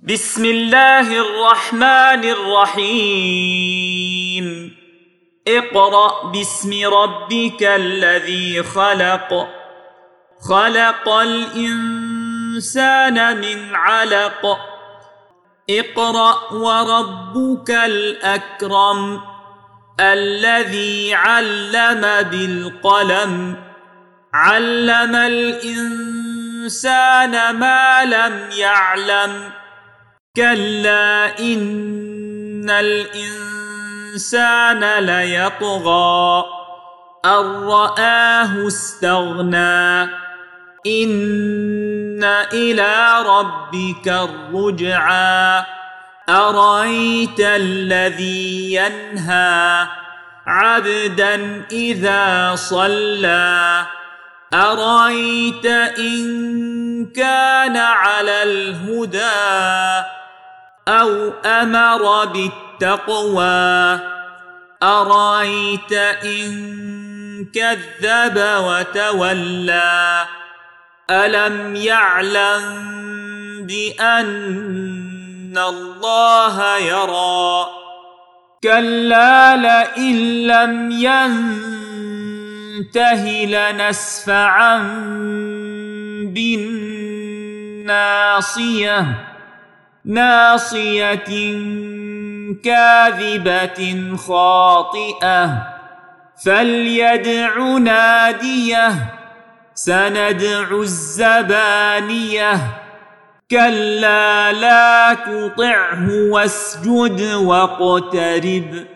بسم الله الرحمن الرحيم اقرأ باسم ربك الذي خلق خلق الإنسان من علق اقرأ وربك الأكرم الذي علم بالقلم علم الإنسان ما لم يعلم كلا إن الإنسان ليطغى أن رآه استغنى إن إلى ربك الرجعى أرأيت الذي ينهى عبدا إذا صلى أرأيت إن كان على الهدى أو أمر بالتقوى أرأيت إن كذب وتولى ألم يعلم بأن الله يرى كلا لئن لم ينته لنسفعا بالناصية ناصية كاذبة خاطئة فليدع ناديه سندع الزبانية كلا لا تطعه واسجد واقترب